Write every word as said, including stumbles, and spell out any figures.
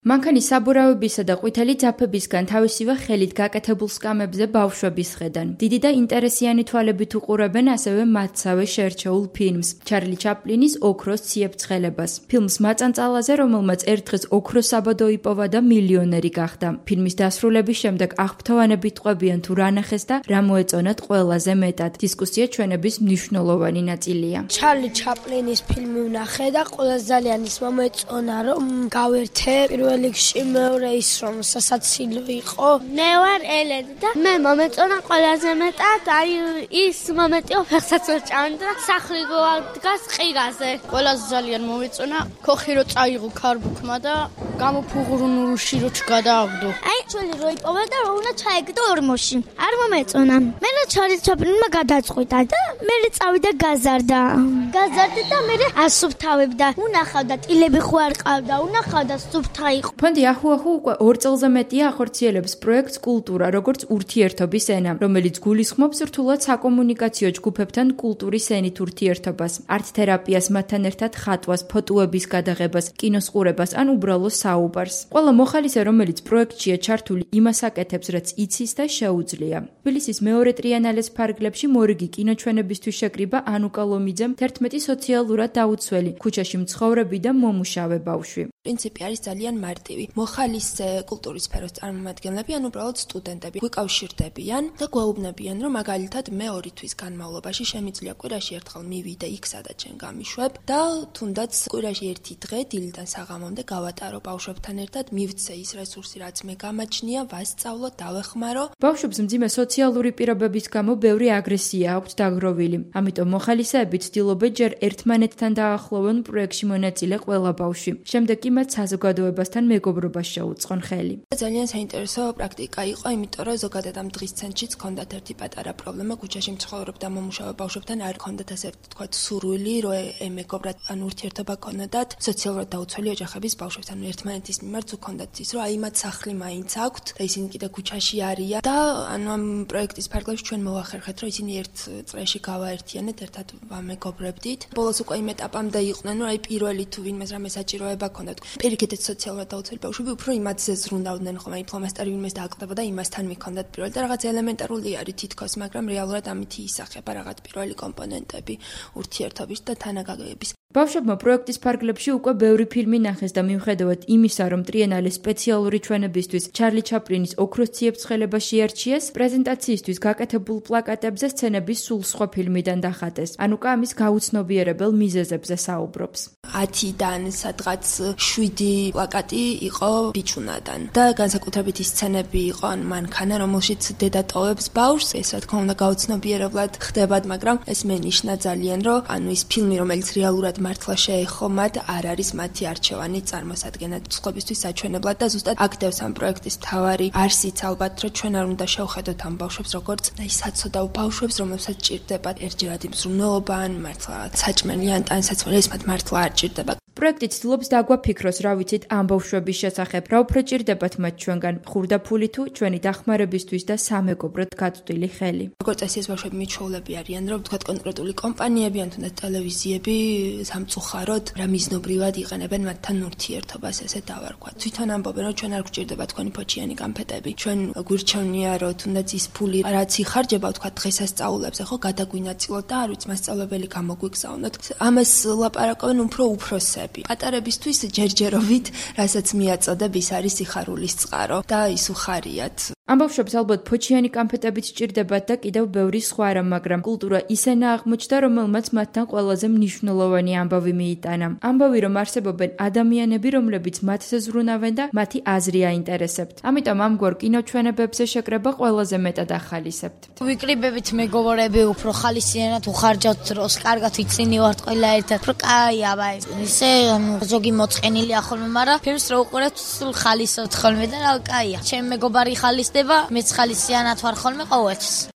მანქანის საბურავებისა და ყვითელი ძაფებისგან თავისივე ხელით გაკეთებულ სკამებზე ბავშვები სხედან. დიდი და ინტერესიანი თვალებით უყურებენ ასევე მათსავე შერჩეულ ფილმს, ჩარლი ჩაპლინის ოქროს ციებ-ცხელებას. ფილმს მაწანწალაზე, რომელმაც ერთ დღეს ოქროს საბადო იპოვა და მილიონერი გახდა. ფილმის დასრულების შემდეგ აღფრთოვანებით ყვებიან თუ რა ნახეს და რა მოეწონათ ყველაზე მეტად. დისკუსია ჩვენების მნიშვნელოვანი ნაწილია. ჩარლი ჩაპლინის ფილმი ვნახე და ყველაზე ძალიან ის მომეწონა, რომ გავერთე პირველ რიგში მეორე ის რომ სასაცილო იყო. მე ვარ ელენე და მე მომეწონა ყველაზე მეტად აი ის მომენტი ფეხსაც ვეჭამდა და სახლი დგას ყირაზე. ყველაზე ძალიან მომეწონა ქოხი რო წაიღო ქარბუქმა და გამოფუღრუნურუში რო ჩგადააგდო. აი ჩვენი რო იპოვა და რო უნდა ჩაიგდო ორმოში. არ მომეწონა. მე რა ჩარლი ჩაპლინმა გადაწყვიტა და მე წავიდა გაზარდა. გაზარდა და მე ასუფთავებდა. უნახავდა ტილები ხო არ ყავდა, უნახავდა სუფთა ფონდი აჰუ-აჰუ უკვე ორ წელზე მეტია ახორციელებს პროექტს კულტურა, როგორც ურთიერთობის ენა, რომელიც გულისხმობს რთულად საკომუნიკაციო ჯგუფებთან კულტურის ენით ურთიერთობას, არტ-თერაპიას, მათთან ერთად ხატვას, ფოტოების გადაღებას, კინოს ყურებას ან უბრალოდ საუბარს. ყველა მოხალისე, რომელიც პროექტშია ჩართული, იმას აკეთებს, რაც იცის და შეუძლია. თბილისის მეორე ტრიენალეს ფარგლებში მორიგი კინოჩვენებისთვის შეკრიბა ანუკა ლომიძემ თერთმეტი სოციალურად დაუცველი, ქუჩაში მცხოვრები და მომუშავე ბავშვი. პრინციპი არის ძალიან მარტივი. მოხალისე კულტურის სფეროს წარმომადგენლები ან უბრალოდ სტუდენტები გვიკავშირდებიან და გვაუბნებიან, რომ მაგალითად მე ორი თვის განმავლობაში შემიძლია კვირაში ერთხელ მივიდე იქ, სადაც შენ გამიშვებ და თუნდაც კვირაში ერთი დღე დილიდან საღამომდე გავატარო ბავშვებთან ერთად, მივცე ის რესურსი, რაც მე გამაჩნია, ვასწავლო, დავეხმარო. ბავშვებს მძიმე სოციალური პირობების გამო ბევრი აგრესია აქვთ დაგროვილი. ამიტომ მოხალისეები ცდილობენ ჯერ ერთმანეთთან დაახლოვონ პროექტში მონაწილე ყველა ბავშვი. შემდეგ კი მათ საზოგადოებასთან მეგობრობას შეუწყონ ხელი. ძალიან საინტერესო პრაქტიკა იყო, იმიტომ რომ ზოგადად ამ დღის ცენტრშიც ჰქონდათ ერთი პატარა პრობლემა, ქუჩაში მცხოვრებ და მომუშავე ბავშვებთან არ ჰქონდათ ასე ვთქვათ სურვილი, რომ ემეგობრათ ან ურთიერთობა ჰქონოდათ სოციალურად დაუცველი ოჯახების ბავშვებთან. ერთმანეთის მიმართ ჰქონდათ ის, რომ აი მათ სახლი მაინც აქვთ და ისინი კიდე ქუჩაში არიან და ანუ ამ პროექტის ფარგლებში ჩვენ მოვახერხეთ, რომ ისინი ერთ წრეში გავაერთიანეთ, ერთად ვამეგობრებდით. ბოლოს უკვე იმ ეტაპამდე იყვნენ, რომ აი პირველი თუ ვინმეს რამე საჭიროება ჰქონდათ. პირიქითაც სოციალურად დაუცველი ბავშვები უფრო იმათზე ზრუნავდნენ ხოლმე, აი ფლომასტერი ვინმეს დააკლებოდა, იმასთან მიქონდათ პირველი და რაღაც ელემენტარული არის თითქოს, მაგრამ რეალურად ამით ისახება რაღაც პირველი კომპონენტები ურთიერთობის და თანაგაგების. ბავშვებმა პროექტის ფარგლებში უკვე ბევრი ფილმი ნახეს და მიუხედავად იმისა, რომ ტრიენალეს სპეციალური ჩვენებისთვის ჩარლი ჩაპლინის ოქროს ციებ-ცხელება შეარჩიეს, პრეზენტაციისთვის გაკეთებულ პლაკატებზე სცენების სულ სხვა ფილმიდან დახატეს. ანუკა ამის გაუცნობიერებელ მიზეზებზე საუბრობს. ათიდან სადღაც შვიდი პლაკატი იყო ბიჭუნადან და განსაკუთრებით ის სცენები იყო ან მანქანა, რომელშიც დედა ტოვებს ბავშვს, ეს რა თქმა უნდა გაუცნობიერებლად ხდებათ, მაგრამ ეს მენიშნა ძალიან, რომ ანუ ის ფილმი, რომელიც რეალურად მართლა შეეხო მათ, არ არის მათი არჩევანი წარმოსადგენად სხვებისთვის საჩვენებლად და ზუსტად აქ დევს ამ პროექტის მთავარი არსიც ალბათ, რომ ჩვენ არ უნდა შევხედოთ ამ ბავშვებს როგორც აი საცოდავ ბავშვებს, რომლებსაც ჭირდება ერთჯერადი მზრუნველობა ან მართლა საჭმელი ან ტანსაცმელი, ეს მათ მართლა არ ჭირდება. პროექტი ცდილობს დაგვაფიქროს, რა ვიცით ამ ბავშვების შესახებ, რა უფრო ჭირდებათ მათ ჩვენგან, ხურდაფული თუ ჩვენი დახმარებისთვის და სამეგობროდ გაწვდილი ხელი. როგორც წესი ეს ბავშვები მიჩვეულები არიან, რომ თქვათ კონკრეტული კომპანიები ან თუნდაც ტელევიზიები სამწუხაროდ რა მიზნობრივად იყენებენ მათთან ურთიერთობას, ესე დავარქვათ. თვითონ ამბობენ, რომ ჩვენ არ გვჭირდება თქვენი ფოჩიანი კამფეტები. ჩვენ გვირჩევნია, რომ თუნდაც ის ფული რაც იხარჯება, თქვათ დღესასწაულებზე, ხო, გადაგვინაწილოთ და არ ვიცი, მასწავლებელი გამოგვიგზავნოთ. ამას ლაპარაკობენ უფრო უფროსები. პატარებისთვის ჯერჯერობით, რასაც მიაწოდებ, ის არის სიხარულის წყარო და ის უხარიათ. ამ ბავშვებს ალბათ ფოჩიანი კამფეტებით სჭირდებათ და კიდევ ბევრი სხვა რამ, მაგრამ კულტურა ისენა აღმოჩნდა, რომელმაც მათთან ყველაზე მნიშვნელოვანი ამბავი მიიტანა. ამბავი, რომ არსებობენ ადამიანები, რომლებიც მათზე ზრუნავენ და მათი აზრი აინტერესებთ. ამიტომ ამგვარ კინოჩვენებებზე შეკრება ყველაზე მეტად ახალისებთ. ვიკრიბებით მეგობრები, უფრო ხალისიანად უხარჯავთ დროს, კარგად ვიცინი ვართ ყველა ერთად. უფრო კაია, აი ისე ზოგი მოწყენილია ხოლმე, მაგრამ ფილმს რო უყურებთ, სულ ხალისობთ ხოლმე და რა კაია. ჩემი მეგობარი ხალისდება, მეც ხალისიანად ვარ ხოლმე ყოველთვის.